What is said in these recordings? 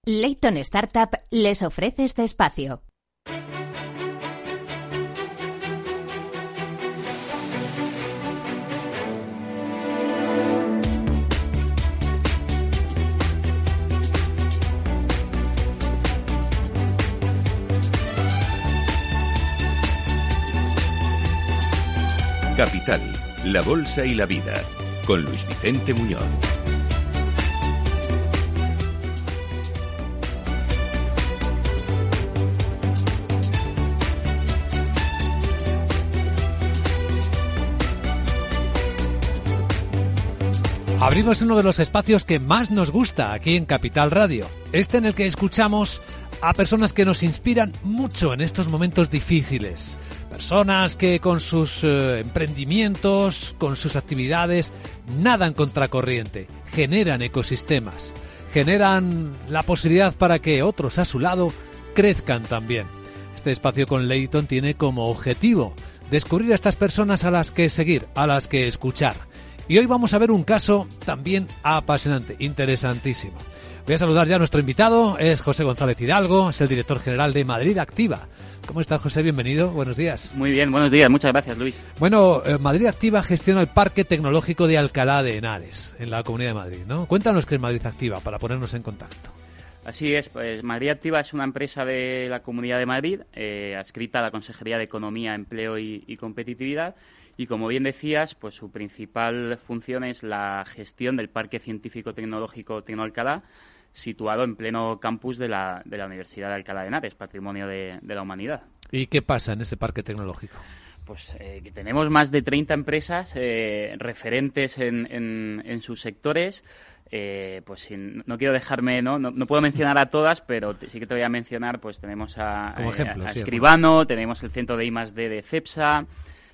Leighton Startup les ofrece este espacio. Capital, la bolsa y la vida, con Luis Vicente Muñoz. Abrimos uno de los espacios que más nos gusta aquí en Capital Radio, este en el que escuchamos a personas que nos inspiran mucho en estos momentos difíciles. Personas que con sus emprendimientos, con sus actividades, nadan contracorriente, generan ecosistemas, generan la posibilidad para que otros a su lado crezcan también. Este espacio con Leighton tiene como objetivo descubrir a estas personas a las que seguir, a las que escuchar. Y hoy vamos a ver un caso también apasionante, interesantísimo. Voy a saludar ya a nuestro invitado, es José González Hidalgo, es el director general de Madrid Activa. ¿Cómo estás, José? Bienvenido, buenos días. Muy bien, buenos días, muchas gracias, Luis. Bueno, Madrid Activa gestiona el Parque Tecnológico de Alcalá de Henares, en la Comunidad de Madrid, ¿no? Cuéntanos qué es Madrid Activa, para ponernos en contexto. Así es, pues Madrid Activa es una empresa de la Comunidad de Madrid, adscrita a la Consejería de Economía, Empleo y Competitividad. Y como bien decías, pues su principal función es la gestión del Parque Científico Tecnológico Tecnoalcalá, situado en pleno campus de la Universidad de Alcalá de Henares, patrimonio de la humanidad. ¿Y qué pasa en ese parque tecnológico? Pues que tenemos más de 30 empresas referentes en sus sectores. Pues no quiero dejarme, no puedo mencionar a todas, pero sí que te voy a mencionar, pues tenemos a Escribano, tenemos el centro de I+D de Cepsa,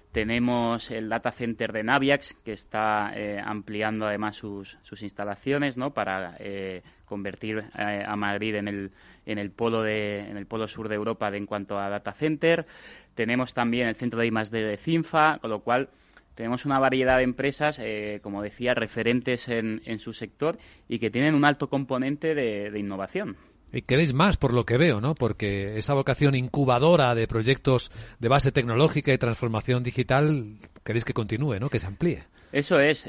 tenemos el data center de Naviax, que está ampliando además sus instalaciones, ¿no? Para convertir a Madrid en el polo sur de Europa en cuanto a data center. Tenemos también el centro de I+D de Cinfa, con lo cual tenemos una variedad de empresas, como decía, referentes en su sector y que tienen un alto componente de innovación. Y queréis más, por lo que veo, ¿no? Porque esa vocación incubadora de proyectos de base tecnológica y transformación digital, queréis que continúe, ¿no? Que se amplíe. Eso es.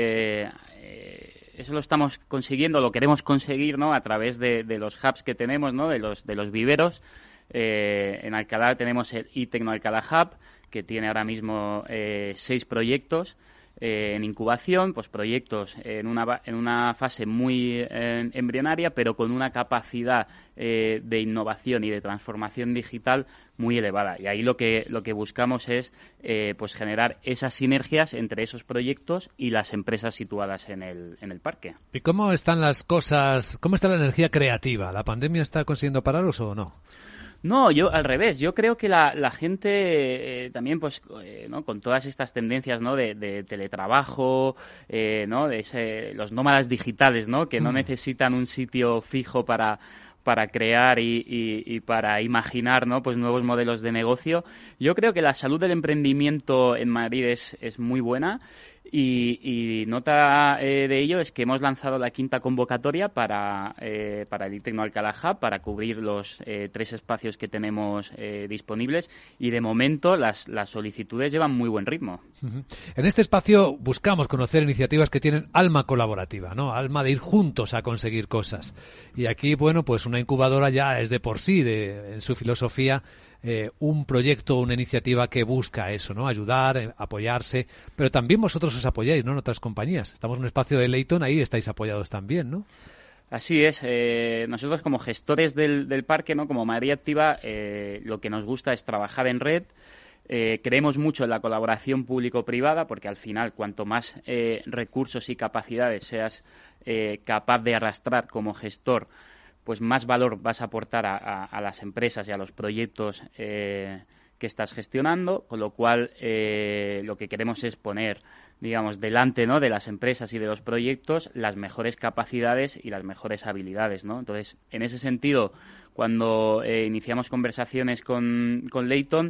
Eso lo estamos consiguiendo, lo queremos conseguir, ¿no? A través de los hubs que tenemos, ¿no? De los viveros. En Alcalá tenemos el iTecno Alcalá Hub, que tiene ahora mismo 6 proyectos en incubación, pues proyectos en una fase muy embrionaria, pero con una capacidad de innovación y de transformación digital muy elevada. Y ahí lo que buscamos es pues generar esas sinergias entre esos proyectos y las empresas situadas en el parque. ¿Y cómo están las cosas? ¿Cómo está la energía creativa? ¿La pandemia está consiguiendo pararos o no? No, yo al revés. Yo creo que la gente también, pues, ¿no? Con todas estas tendencias, ¿no? De teletrabajo, ¿no? Los nómadas digitales, ¿no? Que no necesitan un sitio fijo para crear y para imaginar, ¿no? Pues nuevos modelos de negocio. Yo creo que la salud del emprendimiento en Madrid es muy buena. Y nota de ello es que hemos lanzado la 5ª convocatoria para el iTecno Alcalá Hub, para cubrir los 3 espacios que tenemos disponibles, y de momento las solicitudes llevan muy buen ritmo. Uh-huh. En este espacio buscamos conocer iniciativas que tienen alma colaborativa, ¿no? Alma de ir juntos a conseguir cosas. Y aquí, bueno, pues una incubadora ya es de por sí, en su filosofía, un proyecto, una iniciativa que busca eso, ¿no? Ayudar, apoyarse, pero también vosotros os apoyáis, ¿no? En otras compañías. Estamos en un espacio de Leighton, ahí estáis apoyados también, ¿no? Así es. Nosotros como gestores del parque, ¿no? Como Madrid Activa, lo que nos gusta es trabajar en red. Creemos mucho en la colaboración público-privada, porque al final cuanto más recursos y capacidades seas capaz de arrastrar como gestor, pues más valor vas a aportar a las empresas y a los proyectos que estás gestionando, con lo cual lo que queremos es poner, digamos, delante, ¿no? De las empresas y de los proyectos las mejores capacidades y las mejores habilidades, ¿no? Entonces, en ese sentido, cuando iniciamos conversaciones con Leighton,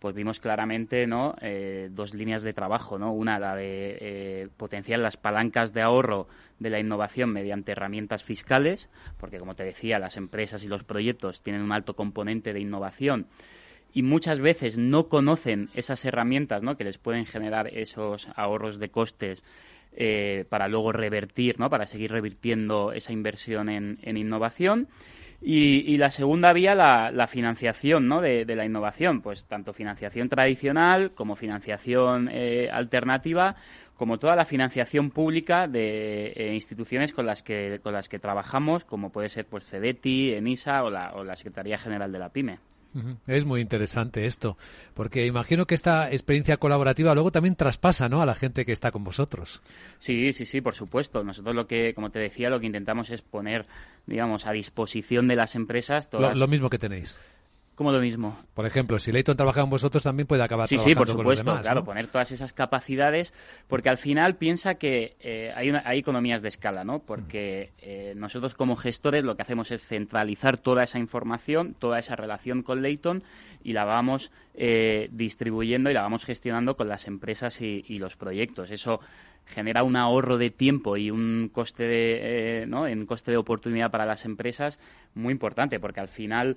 pues vimos claramente, ¿no?, dos líneas de trabajo, ¿no? Una, la de potenciar las palancas de ahorro de la innovación mediante herramientas fiscales, porque, como te decía, las empresas y los proyectos tienen un alto componente de innovación y muchas veces no conocen esas herramientas, ¿no?, que les pueden generar esos ahorros de costes para luego revertir, ¿no?, para seguir revirtiendo esa inversión en innovación. Y la segunda vía, la financiación, ¿no?, de la innovación, pues tanto financiación tradicional como financiación alternativa, como toda la financiación pública de instituciones con las que trabajamos, como puede ser pues CEDETI, ENISA o la Secretaría General de la PYME. Es muy interesante esto, porque imagino que esta experiencia colaborativa luego también traspasa, ¿no?, a la gente que está con vosotros. Sí, por supuesto. Nosotros como te decía, lo que intentamos es poner, digamos, a disposición de las empresas todas... Lo mismo que tenéis. ¿Cómo lo mismo? Por ejemplo, si Leighton trabaja con vosotros, también puede acabar trabajando por supuesto, con los demás, claro, ¿no? poner todas esas capacidades, porque al final piensa que hay economías de escala, ¿no? Porque nosotros como gestores lo que hacemos es centralizar toda esa información, toda esa relación con Leighton y la vamos distribuyendo y la vamos gestionando con las empresas y los proyectos. Eso genera un ahorro de tiempo y un coste en coste de oportunidad para las empresas muy importante, porque al final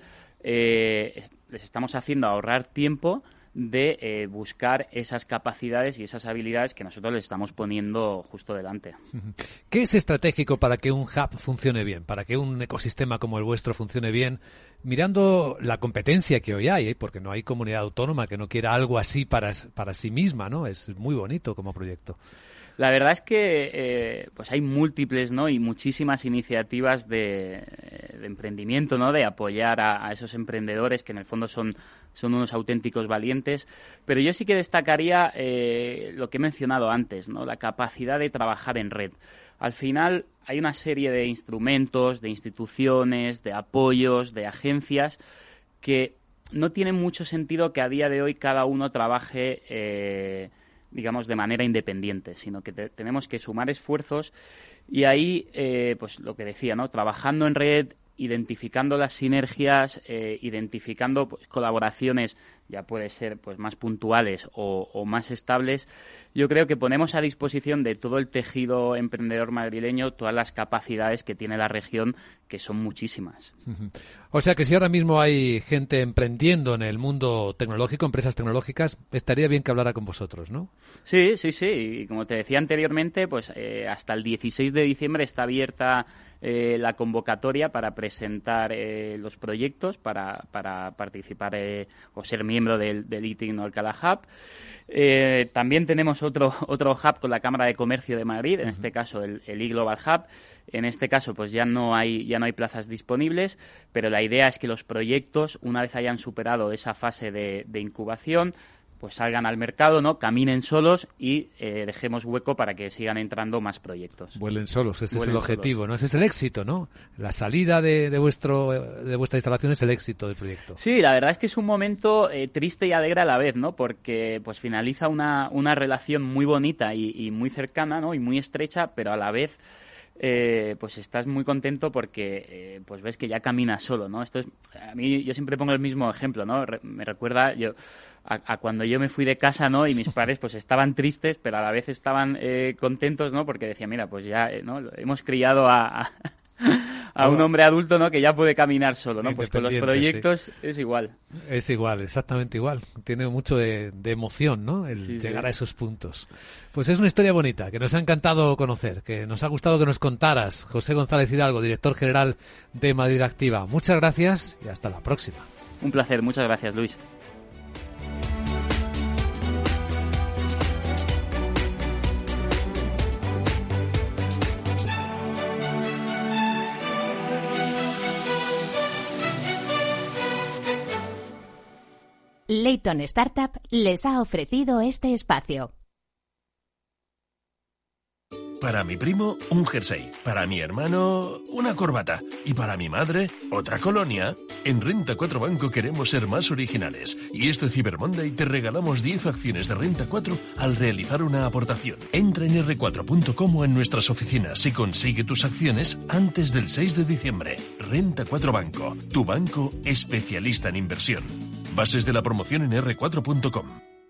les estamos haciendo ahorrar tiempo de buscar esas capacidades y esas habilidades que nosotros les estamos poniendo justo delante. ¿Qué es estratégico para que un hub funcione bien, para que un ecosistema como el vuestro funcione bien, mirando la competencia que hoy hay, porque no hay comunidad autónoma que no quiera algo así para sí misma, ¿no? Es muy bonito como proyecto. La verdad es que pues hay múltiples, ¿no?, y muchísimas iniciativas de emprendimiento, ¿no?, de apoyar a esos emprendedores que en el fondo son unos auténticos valientes. Pero yo sí que destacaría lo que he mencionado antes, ¿no?, la capacidad de trabajar en red. Al final hay una serie de instrumentos, de instituciones, de apoyos, de agencias que no tienen mucho sentido que a día de hoy cada uno trabaje digamos, de manera independiente, sino que tenemos que sumar esfuerzos y ahí, pues lo que decía, ¿no?, trabajando en red, identificando las sinergias, identificando pues, colaboraciones, ya puede ser pues más puntuales o más estables. Yo creo que ponemos a disposición de todo el tejido emprendedor madrileño todas las capacidades que tiene la región, que son muchísimas. O sea que si ahora mismo hay gente emprendiendo en el mundo tecnológico, empresas tecnológicas, estaría bien que hablara con vosotros, ¿no? Sí. Y como te decía anteriormente, pues hasta el 16 de diciembre está abierta la convocatoria para presentar los proyectos, para participar o ser miembro del ITIN o Alcalá Hub. También tenemos otro hub con la Cámara de Comercio de Madrid, en este caso el eGlobal Hub. En este caso pues ya no hay plazas disponibles, pero la idea es que los proyectos, una vez hayan superado esa fase de incubación, pues salgan al mercado, ¿no?, caminen solos y dejemos hueco para que sigan entrando más proyectos. Vuelen solos, ese es el objetivo, ¿no? Ese es el éxito, ¿no? La salida de vuestra instalación es el éxito del proyecto. Sí, la verdad es que es un momento triste y alegre a la vez, ¿no? Porque pues finaliza una relación muy bonita y muy cercana, ¿no?, y muy estrecha, pero a la vez pues estás muy contento porque pues ves que ya caminas solo, ¿no? A mí yo siempre pongo el mismo ejemplo, ¿no? Me recuerda a cuando yo me fui de casa, ¿no?, y mis padres pues estaban tristes, pero a la vez estaban contentos, ¿no?, porque decían, mira, pues ya ¿no?, hemos criado a un hombre adulto, ¿no?, que ya puede caminar solo, ¿no? Pues con los proyectos sí. Es igual. Es igual, exactamente igual. Tiene mucho de emoción, ¿no?, el llegar a esos puntos. Pues es una historia bonita, que nos ha encantado conocer, que nos ha gustado que nos contaras. José González Hidalgo, director general de Madrid Activa. Muchas gracias y hasta la próxima. Un placer, muchas gracias, Luis. Leighton Startup les ha ofrecido este espacio. Para mi primo, un jersey. Para mi hermano, una corbata. Y para mi madre, otra colonia. En Renta 4 Banco queremos ser más originales. Y este Cyber Monday te regalamos 10 acciones de Renta 4 al realizar una aportación. Entra en r4.com o en nuestras oficinas y consigue tus acciones antes del 6 de diciembre. Renta 4 Banco, tu banco especialista en inversión. Bases de la promoción en r4.com.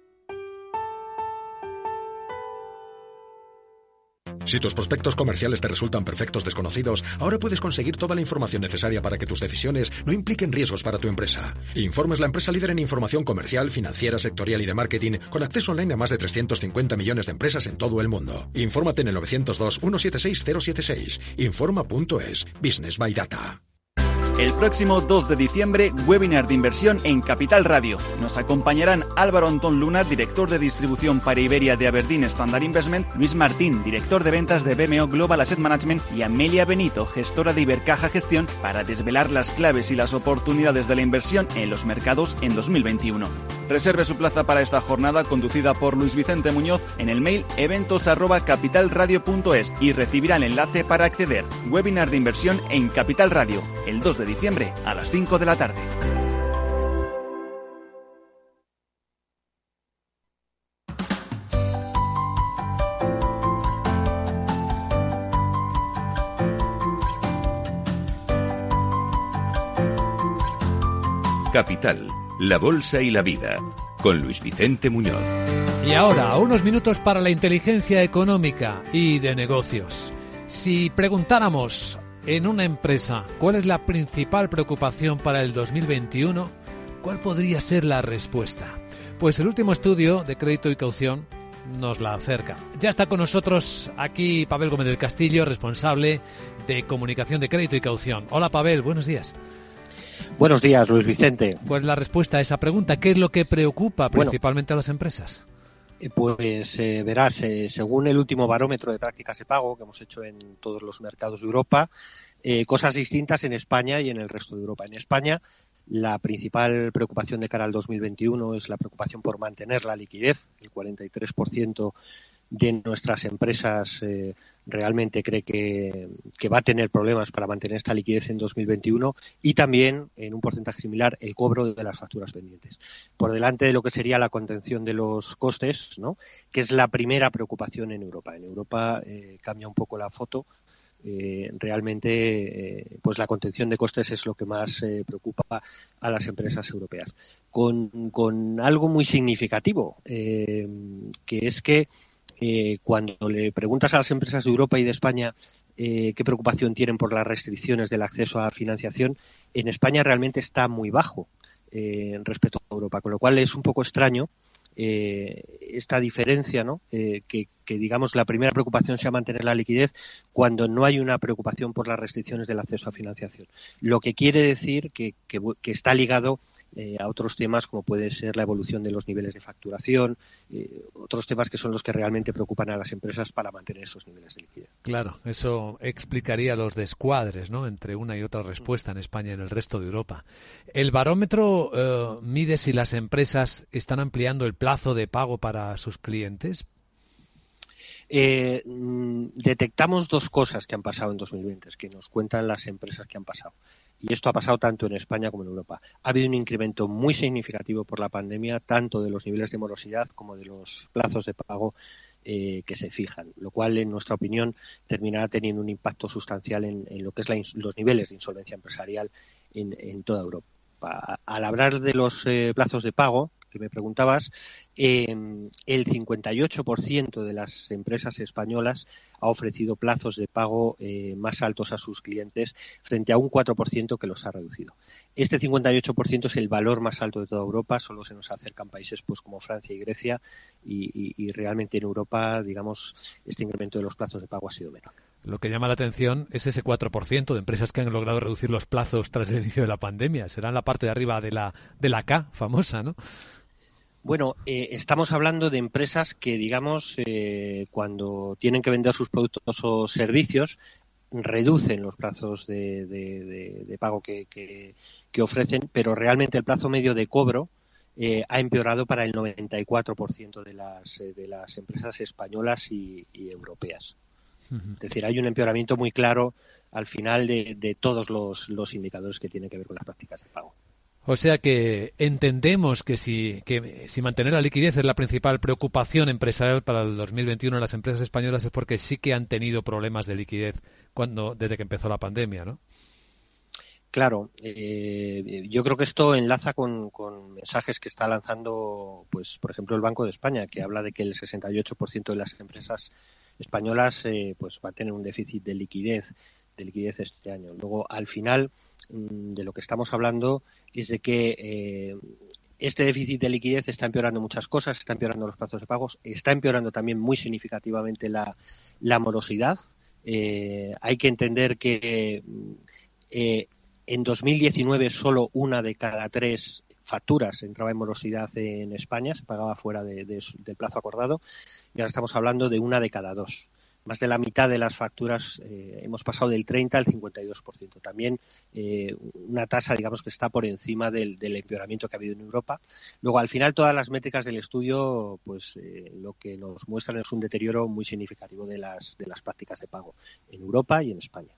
Si tus prospectos comerciales te resultan perfectos desconocidos, ahora puedes conseguir toda la información necesaria para que tus decisiones no impliquen riesgos para tu empresa. Informe es la empresa líder en información comercial, financiera, sectorial y de marketing, con acceso online a más de 350 millones de empresas en todo el mundo. Infórmate en el 902-176-076. Informa.es. Business by Data. El próximo 2 de diciembre, webinar de inversión en Capital Radio. Nos acompañarán Álvaro Antón Luna, director de distribución para Iberia de Aberdeen Standard Investment, Luis Martín, director de ventas de BMO Global Asset Management, y Amelia Benito, gestora de Ibercaja Gestión, para desvelar las claves y las oportunidades de la inversión en los mercados en 2021. Reserve su plaza para esta jornada conducida por Luis Vicente Muñoz en el mail eventos@capitalradio.es y recibirá el enlace para acceder. Webinar de inversión en Capital Radio, el 2 de diciembre a las 5 de la tarde. Capital, la bolsa y la vida, con Luis Vicente Muñoz. Y ahora, unos minutos para la inteligencia económica y de negocios. Si preguntáramos en una empresa cuál es la principal preocupación para el 2021, ¿cuál podría ser la respuesta? Pues el último estudio de Crédito y Caución nos la acerca. Ya está con nosotros aquí Pavel Gómez del Castillo, responsable de comunicación de Crédito y Caución. Hola Pavel, buenos días. Buenos días, Luis Vicente. Pues la respuesta a esa pregunta, ¿qué es lo que preocupa principalmente a las empresas? Pues verás, según el último barómetro de prácticas de pago que hemos hecho en todos los mercados de Europa, cosas distintas en España y en el resto de Europa. En España, la principal preocupación de cara al 2021 es la preocupación por mantener la liquidez. El 43% de nuestras empresas realmente cree que va a tener problemas para mantener esta liquidez en 2021, y también, en un porcentaje similar, el cobro de las facturas pendientes. Por delante de lo que sería la contención de los costes, ¿no?, que es la primera preocupación en Europa. En Europa cambia un poco la foto. Realmente pues la contención de costes es lo que más preocupa a las empresas europeas. Con algo muy significativo, que es que cuando le preguntas a las empresas de Europa y de España qué preocupación tienen por las restricciones del acceso a financiación, en España realmente está muy bajo respecto a Europa, con lo cual es un poco extraño esta diferencia, ¿no? Que digamos la primera preocupación sea mantener la liquidez cuando no hay una preocupación por las restricciones del acceso a financiación. Lo que quiere decir que está ligado a otros temas como puede ser la evolución de los niveles de facturación, otros temas que son los que realmente preocupan a las empresas para mantener esos niveles de liquidez. Claro, eso explicaría los descuadres, ¿no?, entre una y otra respuesta en España y en el resto de Europa. ¿El barómetro mide si las empresas están ampliando el plazo de pago para sus clientes? Detectamos dos cosas que han pasado en 2020, que nos cuentan las empresas que han pasado. Y esto ha pasado tanto en España como en Europa. Ha habido un incremento muy significativo por la pandemia, tanto de los niveles de morosidad como de los plazos de pago que se fijan, lo cual, en nuestra opinión, terminará teniendo un impacto sustancial en lo que es los niveles de insolvencia empresarial en toda Europa. Al hablar de los plazos de pago que me preguntabas, el 58% de las empresas españolas ha ofrecido plazos de pago más altos a sus clientes frente a un 4% que los ha reducido. Este 58% es el valor más alto de toda Europa, solo se nos acercan países pues como Francia y Grecia, y realmente en Europa, digamos, este incremento de los plazos de pago ha sido menor. Lo que llama la atención es ese 4% de empresas que han logrado reducir los plazos tras el inicio de la pandemia. Serán la parte de arriba de la K famosa, ¿no? Bueno, estamos hablando de empresas que, digamos, cuando tienen que vender sus productos o servicios, reducen los plazos de pago que ofrecen, pero realmente el plazo medio de cobro ha empeorado para el 94% de las empresas españolas y europeas. Es decir, hay un empeoramiento muy claro al final de todos los indicadores que tienen que ver con las prácticas de pago. O sea que entendemos que si mantener la liquidez es la principal preocupación empresarial para el 2021 en las empresas españolas, es porque sí que han tenido problemas de liquidez desde que empezó la pandemia, ¿no? Claro, yo creo que esto enlaza con mensajes que está lanzando, pues, por ejemplo, el Banco de España, que habla de que el 68% de las empresas españolas pues va a tener un déficit de liquidez este año. Luego, al final, de lo que estamos hablando es de que este déficit de liquidez está empeorando muchas cosas, está empeorando los plazos de pagos, está empeorando también muy significativamente la morosidad. Hay que entender que en 2019 solo 1 de cada 3 facturas entraba en morosidad en España, se pagaba fuera del plazo acordado, y ahora estamos hablando de 1 de cada 2. Más de la mitad de las facturas hemos pasado del 30 al 52%. También una tasa, digamos, que está por encima del empeoramiento que ha habido en Europa. Luego, al final, todas las métricas del estudio, pues lo que nos muestran es un deterioro muy significativo de las prácticas de pago en Europa y en España.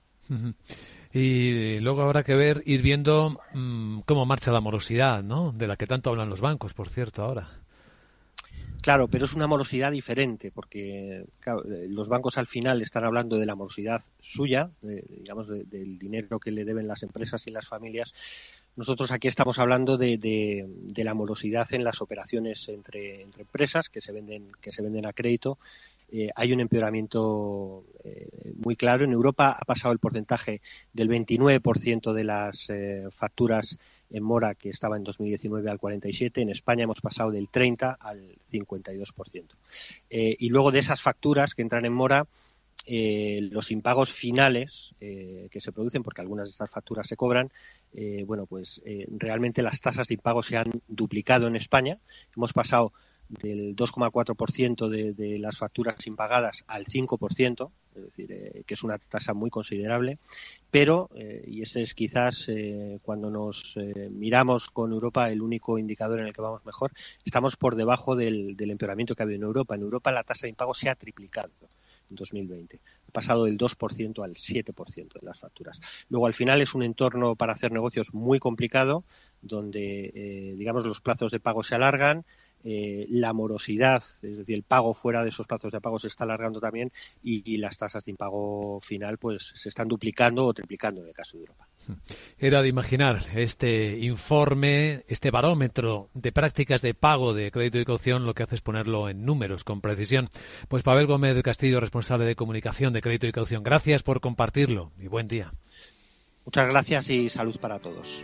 Y luego habrá que ir viendo cómo marcha la morosidad, ¿no? De la que tanto hablan los bancos, por cierto, ahora. Claro, pero es una morosidad diferente, porque claro, los bancos al final están hablando de la morosidad suya, digamos, del dinero que le deben las empresas y las familias. Nosotros aquí estamos hablando de la morosidad en las operaciones entre empresas que se venden a crédito. Hay un empeoramiento muy claro. En Europa ha pasado el porcentaje del 29% de las facturas en mora, que estaba en 2019, al 47%. En España hemos pasado del 30% al 52%. Y luego de esas facturas que entran en mora, los impagos finales que se producen, porque algunas de estas facturas se cobran, realmente las tasas de impago se han duplicado en España. Hemos pasado del 2,4% de las facturas impagadas al 5%, es decir, que es una tasa muy considerable, pero, y este es quizás cuando nos miramos con Europa el único indicador en el que vamos mejor, estamos por debajo del empeoramiento que ha habido en Europa. En Europa la tasa de impago se ha triplicado en 2020. Ha pasado del 2% al 7% de las facturas. Luego, al final, es un entorno para hacer negocios muy complicado, donde, digamos, los plazos de pago se alargan, la morosidad, es decir, el pago fuera de esos plazos de pago se está alargando también, y las tasas de impago final pues se están duplicando o triplicando en el caso de Europa. Era de imaginar este informe, este barómetro de prácticas de pago de crédito y caución, lo que hace es ponerlo en números con precisión. Pues Pavel Gómez del Castillo, responsable de comunicación de crédito y caución, gracias por compartirlo y buen día. Muchas gracias y salud para todos.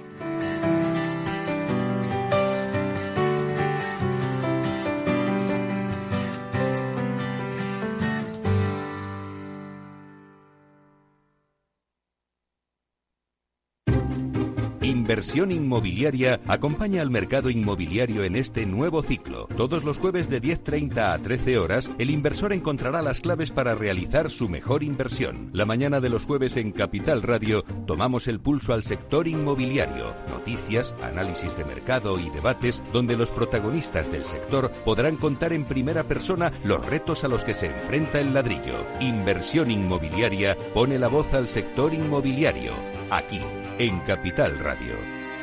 Inversión Inmobiliaria acompaña al mercado inmobiliario en este nuevo ciclo. Todos los jueves de 10:30 a 13 horas, el inversor encontrará las claves para realizar su mejor inversión. La mañana de los jueves en Capital Radio tomamos el pulso al sector inmobiliario. Noticias, análisis de mercado y debates donde los protagonistas del sector podrán contar en primera persona los retos a los que se enfrenta el ladrillo. Inversión Inmobiliaria pone la voz al sector inmobiliario. Aquí, en Capital Radio.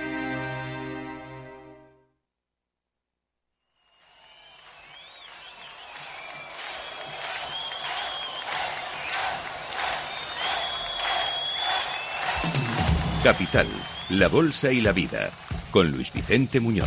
Capital, la bolsa y la vida, con Luis Vicente Muñoz.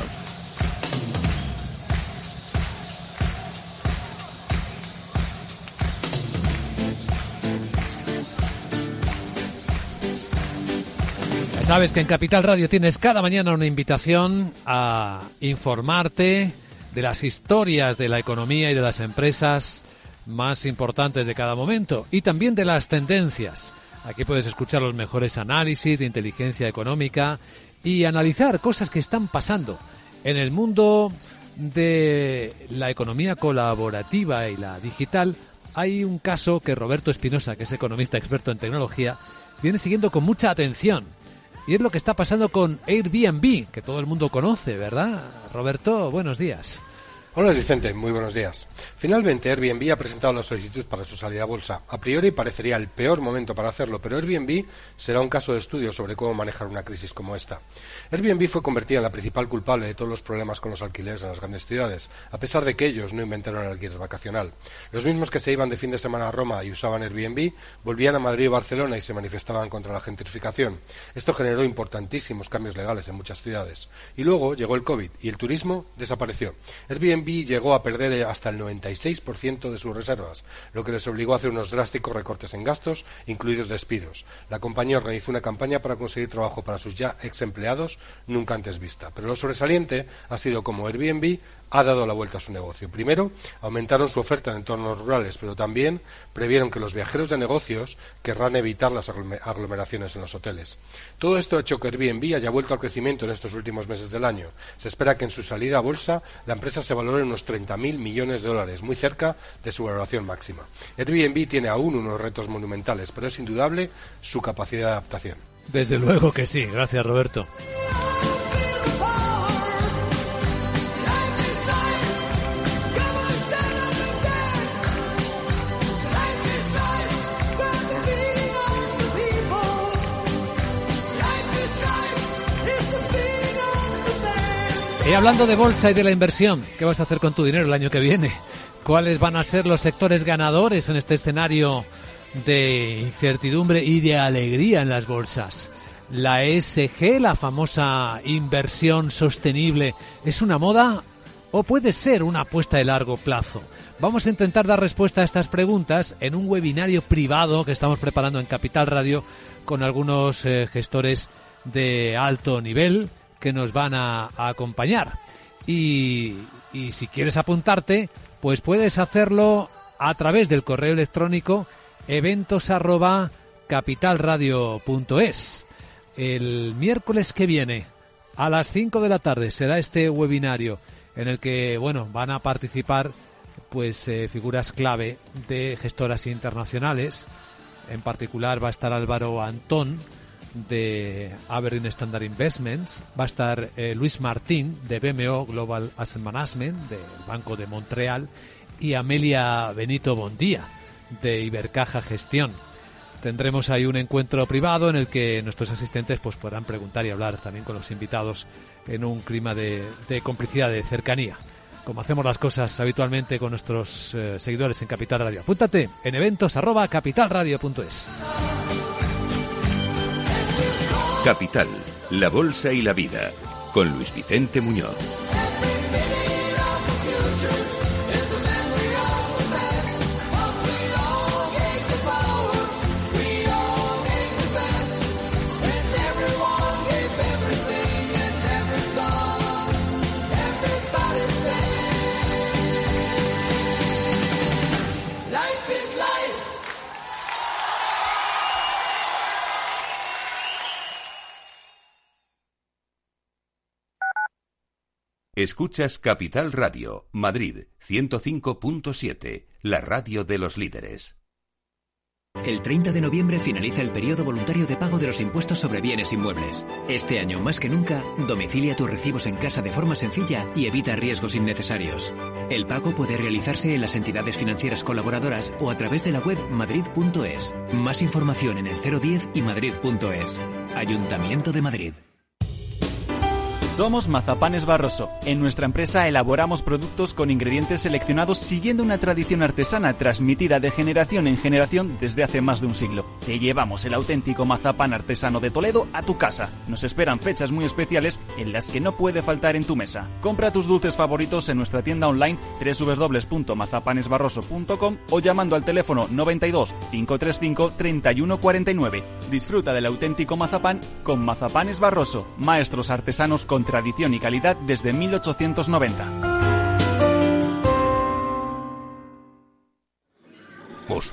Sabes que en Capital Radio tienes cada mañana una invitación a informarte de las historias de la economía y de las empresas más importantes de cada momento y también de las tendencias. Aquí puedes escuchar los mejores análisis de inteligencia económica y analizar cosas que están pasando en el mundo de la economía colaborativa y la digital. Hay un caso que Roberto Espinosa, que es economista experto en tecnología, viene siguiendo con mucha atención. Y es lo que está pasando con Airbnb, que todo el mundo conoce, ¿verdad? Roberto, buenos días. Hola Vicente, muy buenos días. Finalmente Airbnb ha presentado la solicitud para su salida a bolsa. A priori parecería el peor momento para hacerlo, pero Airbnb será un caso de estudio sobre cómo manejar una crisis como esta. Airbnb fue convertida en la principal culpable de todos los problemas con los alquileres en las grandes ciudades, a pesar de que ellos no inventaron el alquiler vacacional. Los mismos que se iban de fin de semana a Roma y usaban Airbnb, volvían a Madrid y Barcelona y se manifestaban contra la gentrificación. Esto generó importantísimos cambios legales en muchas ciudades. Y luego llegó el COVID y el turismo desapareció. Airbnb llegó a perder hasta el 96% de sus reservas, lo que les obligó a hacer unos drásticos recortes en gastos, incluidos despidos. La compañía organizó una campaña para conseguir trabajo para sus ya ex empleados nunca antes vista. Pero lo sobresaliente ha sido cómo Airbnb ha dado la vuelta a su negocio. Primero, aumentaron su oferta en entornos rurales, pero también previeron que los viajeros de negocios querrán evitar las aglomeraciones en los hoteles. Todo esto ha hecho que Airbnb haya vuelto al crecimiento en estos últimos meses del año. Se espera que en su salida a bolsa la empresa se valore en unos 30.000 millones de dólares, muy cerca de su valoración máxima. Airbnb tiene aún unos retos monumentales, pero es indudable su capacidad de adaptación. Desde luego que sí. Gracias, Roberto. Y hablando de bolsa y de la inversión, ¿qué vas a hacer con tu dinero el año que viene? ¿Cuáles van a ser los sectores ganadores en este escenario de incertidumbre y de alegría en las bolsas? ¿La ESG, la famosa inversión sostenible, es una moda o puede ser una apuesta de largo plazo? Vamos a intentar dar respuesta a estas preguntas en un webinario privado que estamos preparando en Capital Radio con algunos gestores de alto nivel que nos van a acompañar. Y si quieres apuntarte, pues puedes hacerlo a través del correo electrónico eventos@capitalradio.es. El miércoles que viene a las 5 de la tarde será este webinario en el que, bueno, van a participar pues figuras clave de gestoras internacionales. En particular va a estar Álvaro Antón de Aberdeen Standard Investments, va a estar Luis Martín de BMO Global Asset Management del Banco de Montreal y Amelia Benito Bondía de Ibercaja Gestión. Tendremos ahí un encuentro privado en el que nuestros asistentes pues podrán preguntar y hablar también con los invitados en un clima de complicidad, de cercanía, como hacemos las cosas habitualmente con nuestros seguidores en Capital Radio. Apúntate en eventos@capitalradio.es. Capital, la bolsa y la vida, con Luis Vicente Muñoz. Escuchas Capital Radio, Madrid, 105.7, la radio de los líderes. El 30 de noviembre finaliza el periodo voluntario de pago de los impuestos sobre bienes inmuebles. Este año, más que nunca, domicilia tus recibos en casa de forma sencilla y evita riesgos innecesarios. El pago puede realizarse en las entidades financieras colaboradoras o a través de la web madrid.es. Más información en el 010 y madrid.es. Ayuntamiento de Madrid. Somos Mazapanes Barroso. En nuestra empresa elaboramos productos con ingredientes seleccionados siguiendo una tradición artesana transmitida de generación en generación desde hace más de un siglo. Te llevamos el auténtico mazapán artesano de Toledo a tu casa. Nos esperan fechas muy especiales en las que no puede faltar en tu mesa. Compra tus dulces favoritos en nuestra tienda online www.mazapanesbarroso.com o llamando al teléfono 92 535 3149. Disfruta del auténtico mazapán con Mazapanes Barroso, maestros artesanos con tradición y calidad desde 1890. Mus.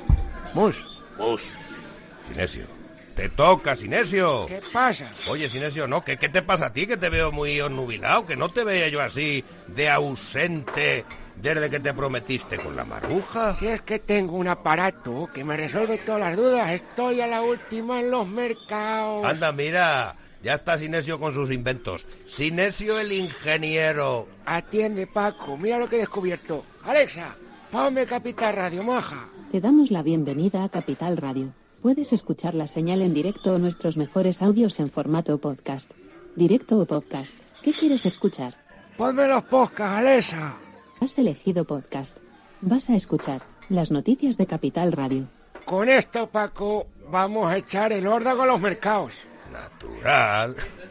Sinesio. ¡Te toca, Sinesio! ¿Qué pasa? Oye, Sinesio, ¿no? ¿Qué te pasa a ti? Que te veo muy onnubilado, que no te veía yo así de ausente desde que te prometiste con la Maruja. Si es que tengo un aparato que me resuelve todas las dudas. Estoy a la última en los mercados. Anda, mira. Ya está Sinesio con sus inventos. Sinesio el ingeniero. Atiende, Paco, mira lo que he descubierto. Alexa, ponme Capital Radio, maja. Te damos la bienvenida a Capital Radio. Puedes escuchar la señal en directo o nuestros mejores audios en formato podcast. ¿Directo o podcast? ¿Qué quieres escuchar? Ponme los podcasts, Alexa. Has elegido podcast. Vas a escuchar las noticias de Capital Radio. Con esto, Paco, vamos a echar el órdago a los mercados. Natural.